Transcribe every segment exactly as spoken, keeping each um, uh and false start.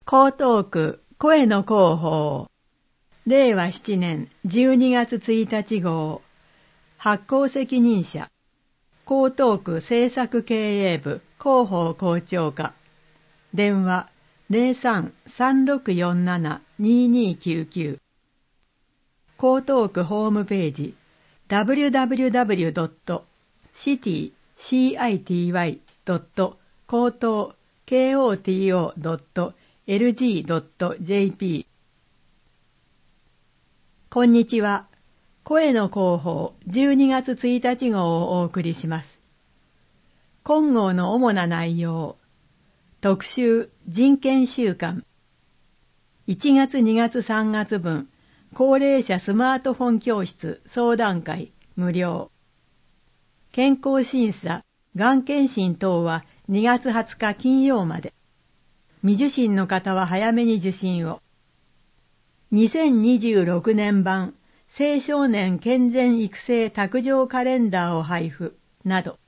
江東区声の広報れいわしちねんじゅうにがつついたち号発行責任者江東区政策経営部広報校長課電話 ゼロさん さんろくよんなな ににきゅうきゅう 江東区ホームページ ダブリューダブリューダブリュードットシティドットコトドットエルジードットジェーピー こんにちは。声の広報じゅうにがつついたち号をお送りします。今号の主な内容。特集人権週間。いちがつにがつさんがつ分高齢者スマートフォン教室相談会無料。健康審査、がん検診等はにがつはつか金曜まで。未受診の方は早めに受診を。にせんにじゅうろくねん版青少年健全育成卓上カレンダーを配布など。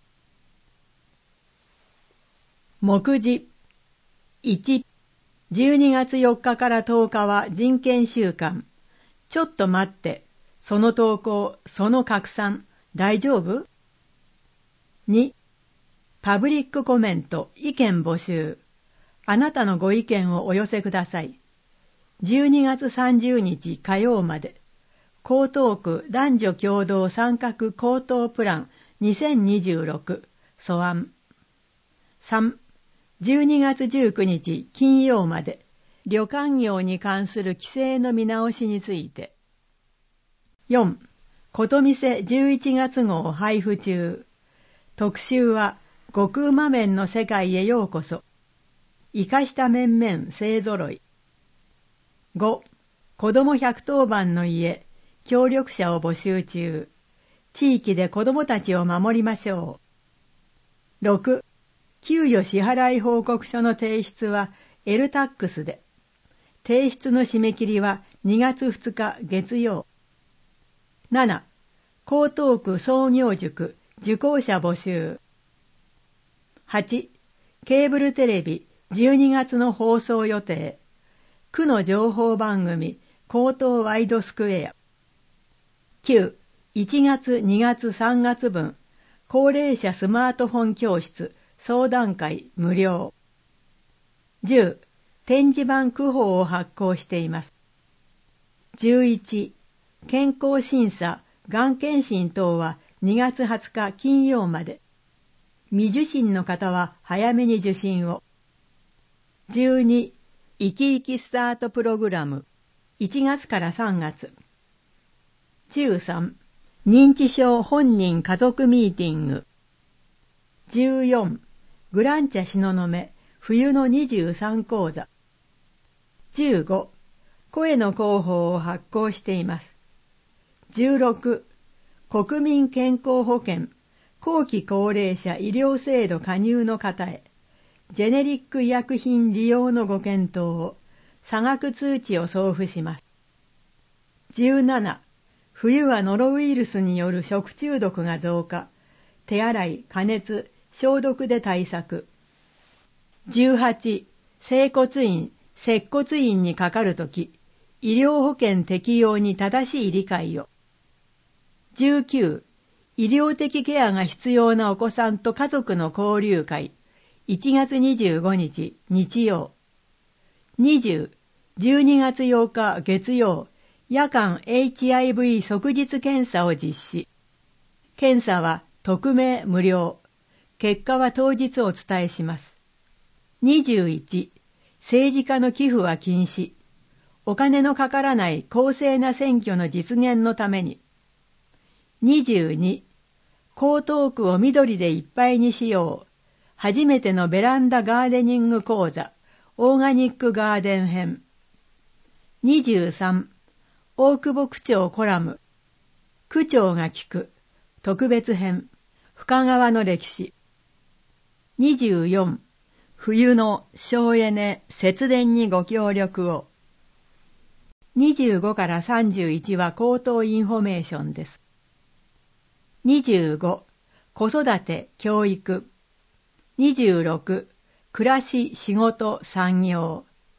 目次いち、じゅうにがつよっかからとおかは人権週間。ちょっと待って、その投稿、その拡散、大丈夫？に、パブリックコメント、意見募集。あなたのご意見をお寄せください。じゅうにがつさんじゅうにち火曜まで。江東区男女共同参画高等プランにせんにじゅうろく素案。さん、じゅうにがつじゅうくにち金曜まで。旅館業に関する規制の見直しについて。よん、ことみせじゅういちがつ号配布中。特集は極うま麺の世界へようこそ。生かした面々勢ぞろい。ご、子どもひゃくとおばんの家、協力者を募集中。地域で子どもたちを守りましょう。ろく、給与支払い報告書の提出は エルタックス で。提出の締め切りはにがつふつか月曜。なな、江東区創業塾、受講者募集。はち、ケーブルテレビじゅうにがつの放送予定。区の情報番組、江東ワイドスクエア。きゅう、いちがつにがつさんがつ分、高齢者スマートフォン教室、相談会無料。じゅう、展示版区報を発行しています。じゅういち、健康審査、がん検診等はにがつはつか金曜まで。未受診の方は早めに受診を。じゅうに、生き生きスタートプログラム、いちがつからさんがつ。じゅうさん、認知症本人家族ミーティング。じゅうよん、グランチャ東雲、冬のにじゅうさん講座。じゅうご、声の広報を発行しています。じゅうろく、国民健康保険、後期高齢者医療制度加入の方へ、ジェネリック医薬品利用のご検討を、差額通知を送付します。じゅうなな、冬はノロウイルスによる食中毒が増加、手洗い、加熱、消毒で対策。じゅうはち、整骨院、接骨院にかかるとき、医療保険適用に正しい理解を。じゅうきゅう、医療的ケアが必要なお子さんと家族の交流会、いちがつにじゅうごにち日曜。にじゅう、じゅうにがつようか月曜、夜間 エイチアイブイ 即日検査を実施。検査は匿名無料。結果は当日お伝えします。にじゅういち、政治家の寄付は禁止。お金のかからない公正な選挙の実現のために。にじゅうに、江東区を緑でいっぱいにしよう。初めてのベランダガーデニング講座、オーガニックガーデン編。にじゅうさん、大久保区長コラム、区長が聞く、特別編、深川の歴史。にじゅうよん、冬の省エネ節電にご協力を。にじゅうごからさんじゅういちは口頭インフォメーションです。にじゅうご、子育て教育。にじゅうろく、暮らし仕事産業。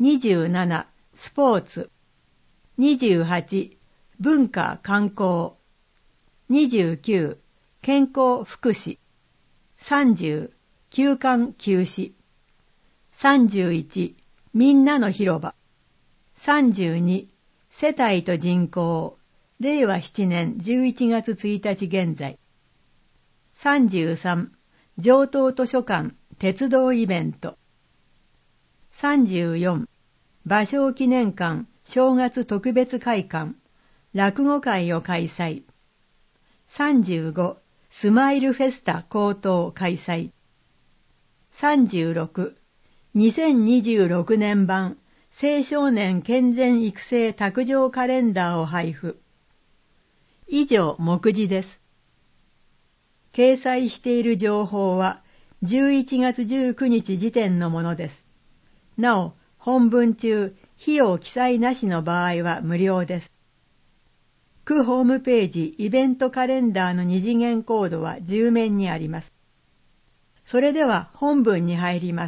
にじゅうなな、スポーツ。にじゅうはち、文化観光。にじゅうきゅう、健康福祉。さんじゅう、休館休止。さんじゅういち、みんなの広場。さんじゅうに、世帯と人口。れいわななねんじゅういちがつついたち現在。さんじゅうさん、上東図書館鉄道イベント。さんじゅうよん、芭蕉記念館正月特別会館落語会を開催。さんじゅうご、スマイルフェスタ高等開催。さんじゅうろく、にせんにじゅうろくねん版青少年健全育成卓上カレンダーを配布。以上、目次です。掲載している情報はじゅういちがつじゅうくにち時点のものです。なお、本文中、費用記載なしの場合は無料です。区ホームページイベントカレンダーの二次元コードはじゅう面にあります。それでは本文に入ります。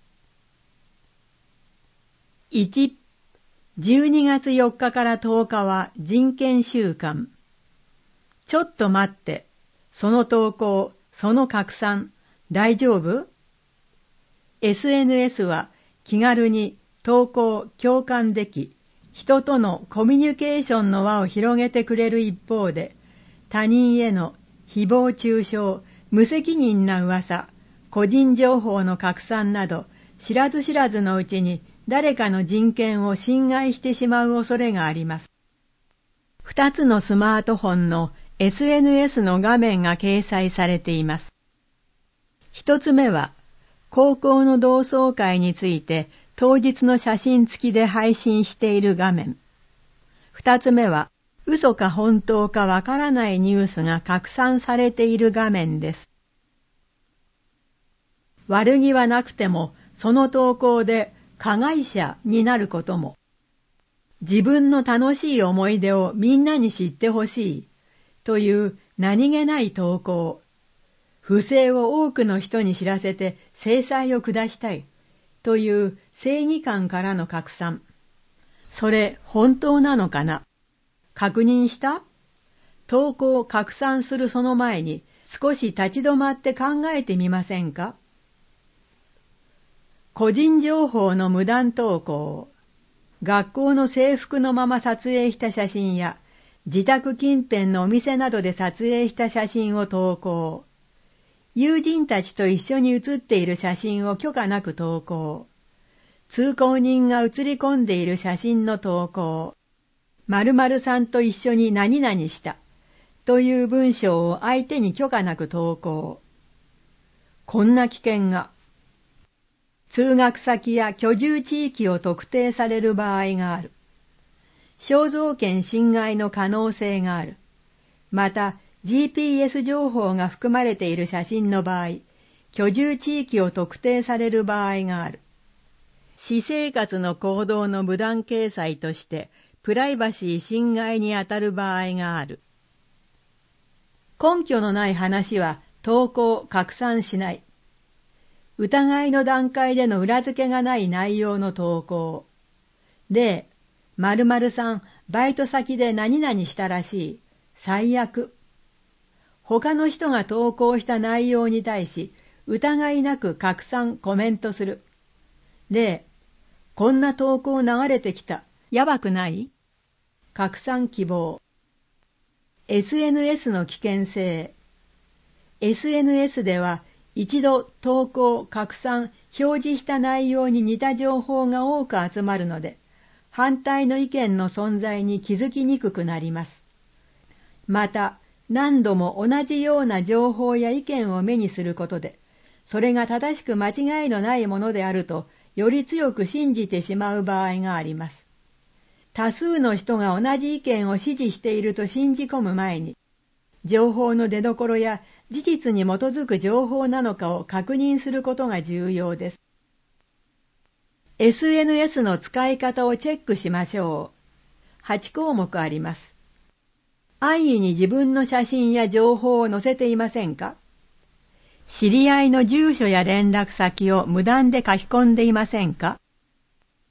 いち、じゅうにがつよっかからとおかは人権週間。ちょっと待って、その投稿、その拡散、大丈夫？ エスエヌエス は気軽に投稿、共感でき、人とのコミュニケーションの輪を広げてくれる一方で、他人への誹謗中傷、無責任な噂、個人情報の拡散など、知らず知らずのうちに誰かの人権を侵害してしまう恐れがあります。二つのスマートフォンの エスエヌエス の画面が掲載されています。一つ目は、高校の同窓会について当日の写真付きで配信している画面。二つ目は、嘘か本当かわからないニュースが拡散されている画面です。悪気はなくても、その投稿で加害者になることも。自分の楽しい思い出をみんなに知ってほしいという何気ない投稿。不正を多くの人に知らせて制裁を下したいという正義感からの拡散。それ本当なのかな？確認した？投稿を拡散するその前に少し立ち止まって考えてみませんか？個人情報の無断投稿。学校の制服のまま撮影した写真や自宅近辺のお店などで撮影した写真を投稿。友人たちと一緒に写っている写真を許可なく投稿。通行人が写り込んでいる写真の投稿。〇〇さんと一緒に何々したという文章を相手に許可なく投稿。こんな危険が。通学先や居住地域を特定される場合がある。肖像権侵害の可能性がある。また、ジーピーエス 情報が含まれている写真の場合、居住地域を特定される場合がある。私生活の行動の無断掲載として、プライバシー侵害にあたる場合がある。根拠のない話は投稿・拡散しない。疑いの段階での裏付けがない内容の投稿。例、〇〇さん、バイト先で何々したらしい。最悪。他の人が投稿した内容に対し、疑いなく拡散・コメントする。例、こんな投稿流れてきた。やばくない？拡散希望。エスエヌエス の危険性。エスエヌエス では、一度投稿、拡散、表示した内容に似た情報が多く集まるので、反対の意見の存在に気づきにくくなります。また、何度も同じような情報や意見を目にすることで、それが正しく間違いのないものであると、より強く信じてしまう場合があります。多数の人が同じ意見を支持していると信じ込む前に、情報の出所や事実に基づく情報なのかを確認することが重要です。エスエヌエス の使い方をチェックしましょう。はちこうもくあります。安易に自分の写真や情報を載せていませんか？知り合いの住所や連絡先を無断で書き込んでいませんか？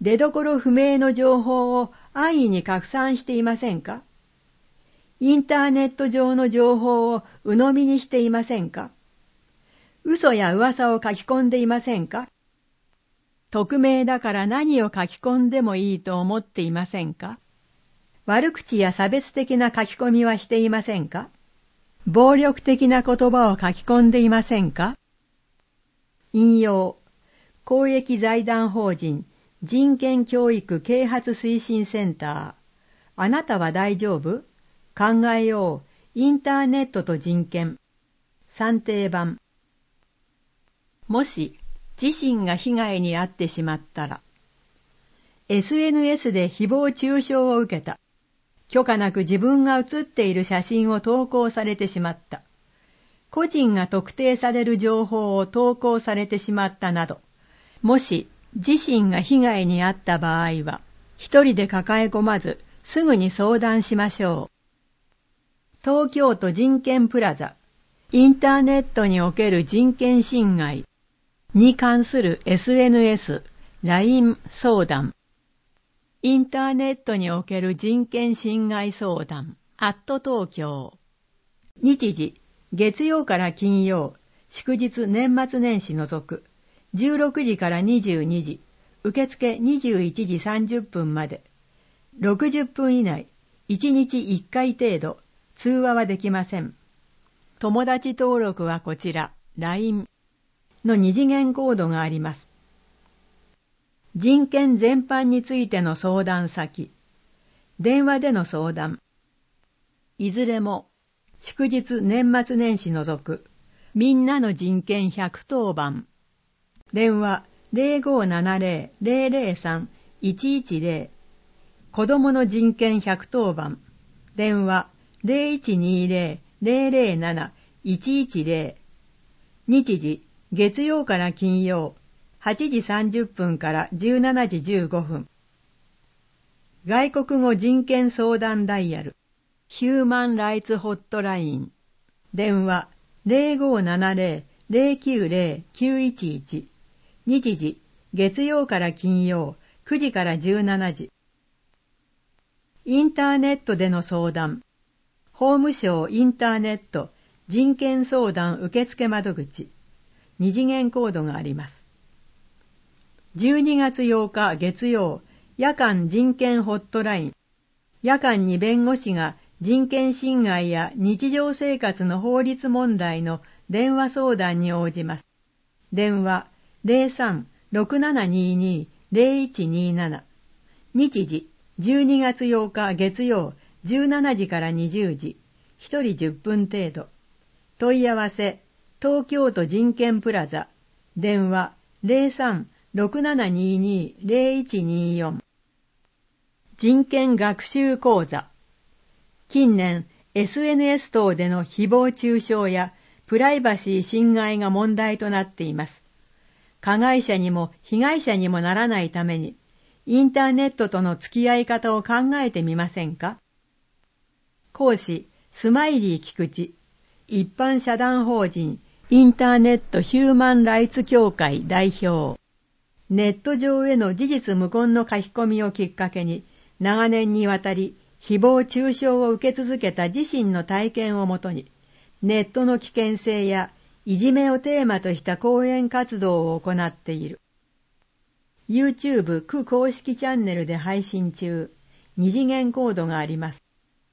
出どころ不明の情報を安易に拡散していませんか？インターネット上の情報を鵜呑みにしていませんか？嘘や噂を書き込んでいませんか？匿名だから何を書き込んでもいいと思っていませんか？悪口や差別的な書き込みはしていませんか？暴力的な言葉を書き込んでいませんか？引用、公益財団法人人権教育啓発推進センター。あなたは大丈夫？考えよう。インターネットと人権。算定版。もし自身が被害に遭ってしまったら、エスエヌエス で誹謗中傷を受けた。許可なく自分が写っている写真を投稿されてしまった。個人が特定される情報を投稿されてしまったなど、もし自身が被害に遭った場合は、一人で抱え込まず、すぐに相談しましょう。東京都人権プラザ、インターネットにおける人権侵害に関する エスエヌエス、ライン 相談。インターネットにおける人権侵害相談、アット東京。日時、月曜から金曜、祝日年末年始除く、じゅうろくじからにじゅうにじ、受付にじゅういちじさんじゅっぷんまで。ろくじゅっぷん以内、いちにちいっかい程度、通話はできません。友達登録はこちら、ライン の二次元コードがあります。人権全般についての相談先、電話での相談、いずれも祝日年末年始除く、みんなの人権ひゃくとおばん、電話 ゼロごーななゼロ ゼロゼロさん いちいちゼロ、子どもの人権ひゃくとおばん、電話 ゼロいちにゼロ ゼロゼロなな いちいちゼロ、日時月曜から金曜、はちじさんじゅっぷんからじゅうしちじじゅうごふん。外国語人権相談ダイヤル、ヒューマンライツホットライン、電話 ゼロごーななゼロ ゼロきゅうゼロ きゅういちいち、日時月曜から金曜、くじからじゅうしちじ。インターネットでの相談、法務省インターネット人権相談受付窓口、二次元コードがあります。じゅうにがつようか月曜、夜間人権ホットライン。夜間に弁護士が人権侵害や日常生活の法律問題の電話相談に応じます。電話 ゼロさん ろくななにに ゼロいちになな。日時じゅうにがつようか月曜じゅうしちじからにじゅうじ。ひとりじゅっぷん程度。問い合わせ東京都人権プラザ。電話 ゼロさん ろくななにに ゼロいちによん。人権学習講座。近年 エスエヌエス 等での誹謗中傷やプライバシー侵害が問題となっています。加害者にも被害者にもならないために、インターネットとの付き合い方を考えてみませんか？講師、スマイリー菊池、一般社団法人インターネットヒューマンライツ協会代表。ネット上への事実無根の書き込みをきっかけに、長年にわたり誹謗中傷を受け続けた自身の体験をもとに、ネットの危険性やいじめをテーマとした講演活動を行っている。YouTube 区公式チャンネルで配信中、二次元コードがあります。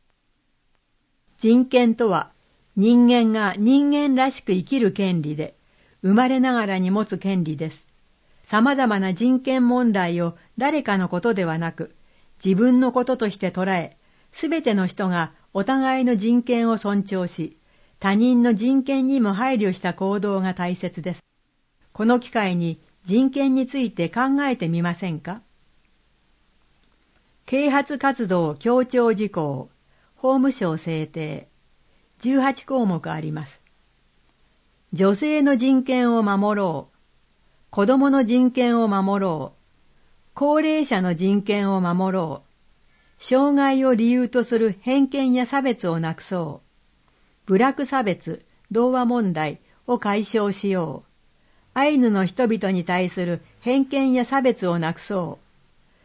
人権とは、人間が人間らしく生きる権利で、生まれながらに持つ権利です。様々な人権問題を誰かのことではなく、自分のこととして捉え、すべての人がお互いの人権を尊重し、他人の人権にも配慮した行動が大切です。この機会に人権について考えてみませんか？啓発活動強調事項、法務省制定、じゅうはちこうもくあります。女性の人権を守ろう。子供の人権を守ろう。高齢者の人権を守ろう。障害を理由とする偏見や差別をなくそう。部落差別、同和問題を解消しよう。アイヌの人々に対する偏見や差別をなくそう。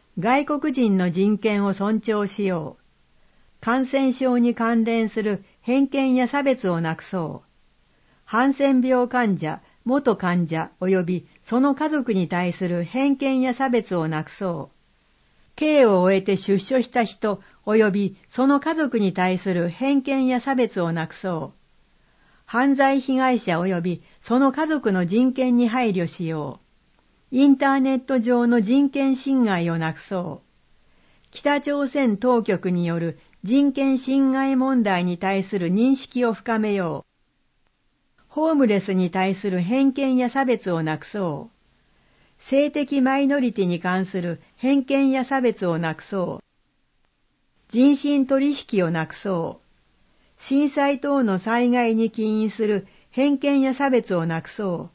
外国人の人権を尊重しよう。感染症に関連する偏見や差別をなくそう。ハンセン病患者、元患者及びその家族に対する偏見や差別をなくそう。刑を終えて出所した人及びその家族に対する偏見や差別をなくそう。犯罪被害者及びその家族の人権に配慮しよう。インターネット上の人権侵害をなくそう。北朝鮮当局による人権侵害問題に対する認識を深めよう。ホームレスに対する偏見や差別をなくそう。性的マイノリティに関する偏見や差別をなくそう。人身取引をなくそう。震災等の災害に起因する偏見や差別をなくそう。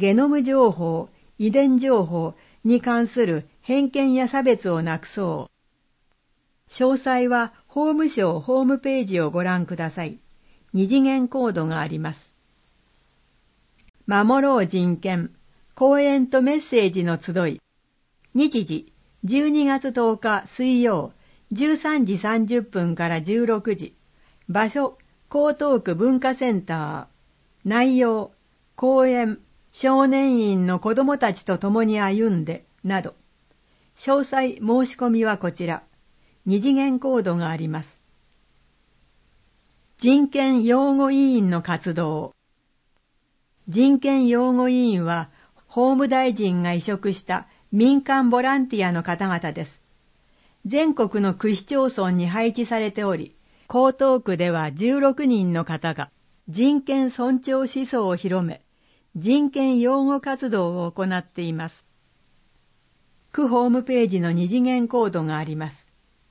ゲノム情報、遺伝情報に関する偏見や差別をなくそう。詳細は法務省ホームページをご覧ください。二次元コードがあります。守ろう人権、講演とメッセージの集い。日時、じゅうにがつとおか水曜、じゅうさんじさんじゅっぷんからじゅうろくじ。場所、江東区文化センター。内容、講演、少年院の子供たちと共に歩んで、など。詳細申し込みはこちら。二次元コードがあります。人権擁護委員の活動。人権擁護委員は、法務大臣が委嘱した民間ボランティアの方々です。全国の区市町村に配置されており、江東区ではじゅうろくにんの方が人権尊重思想を広め、人権擁護活動を行っています。区ホームページの二次元コードがあります。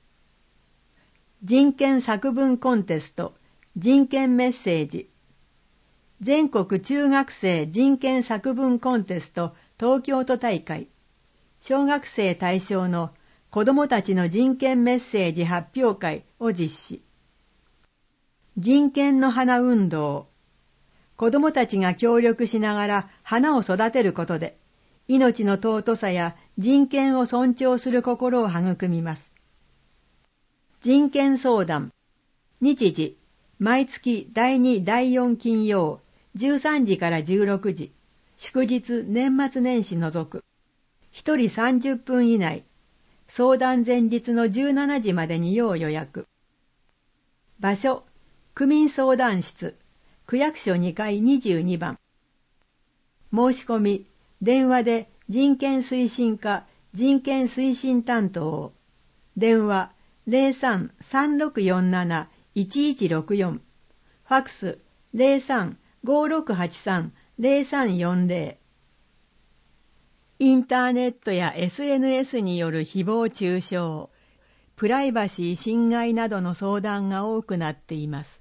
人権作文コンテスト、人権メッセージ。全国中学生人権作文コンテスト東京都大会。小学生対象の子どもたちの人権メッセージ発表会を実施。人権の花運動。子どもたちが協力しながら花を育てることで、命の尊さや人権を尊重する心を育みます。人権相談。日時、毎月だいに、だいよん金曜、じゅうさんじからじゅうろくじ。祝日、年末年始除く。一人さんじゅっぷん以内。相談前日のじゅうしちじまでに要予約。場所、区民相談室、区役所にかいにじゅうにばん。申し込み、電話で人権推進課、人権推進担当。電話、ゼロさん さんろくよんなな いちいちろくよん。ファクス、ゼロさん ごろくはちさん ゼロさんよんゼロ。インターネットや エスエヌエス による誹謗中傷、プライバシー侵害などの相談が多くなっています。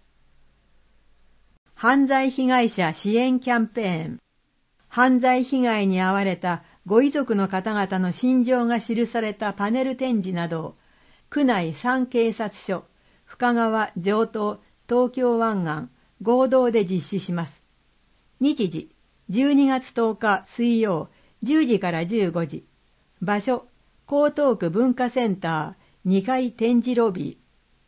犯罪被害者支援キャンペーン。犯罪被害に遭われたご遺族の方々の心情が記されたパネル展示などを、区内さん警察署、深川、城東、東京湾岸、合同で実施します。日時、じゅうにがつとおか水曜、じゅうじからじゅうごじ。場所、江東区文化センター、にかい展示ロビー。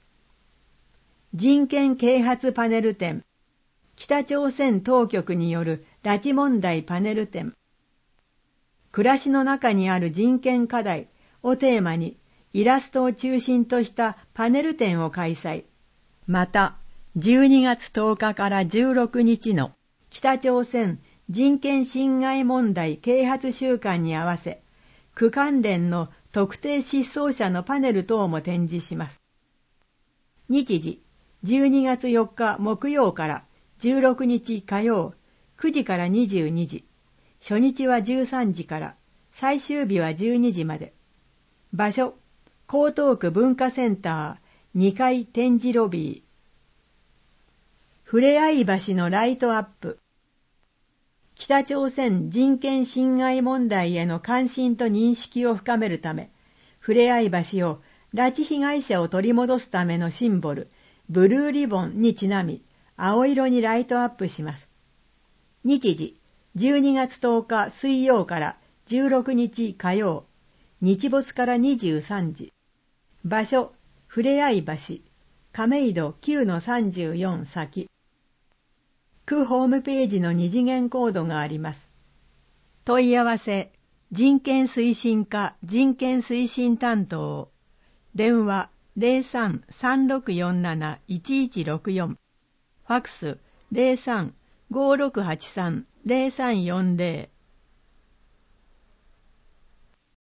人権啓発パネル展。北朝鮮当局による拉致問題パネル展。暮らしの中にある人権課題をテーマに、イラストを中心としたパネル展を開催。また、じゅうにがつとおかからじゅうろくにちの北朝鮮人権侵害問題啓発週間に合わせ、区関連の特定失踪者のパネル等も展示します。日時、じゅうにがつよっか木曜からじゅうろくにち火曜、くじからにじゅうにじ。初日はじゅうさんじから、最終日はじゅうにじまで。場所、江東区文化センター、にかい展示ロビー。ふれあい橋のライトアップ。北朝鮮人権侵害問題への関心と認識を深めるため、ふれあい橋を拉致被害者を取り戻すためのシンボル、ブルーリボンにちなみ、青色にライトアップします。日時、じゅうにがつとおか水曜からじゅうろくにち火曜、 日没からにじゅうさんじ。場所、ふれあい橋、亀戸 きゅうのさんじゅうよん 先。区ホームページの二次元コードがあります。問い合わせ、人権推進課人権推進担当。電話 ゼロさん さんろくよんなな いちいちろくよん。ファクス ゼロさん ごろくはちさん ゼロさんよんゼロ。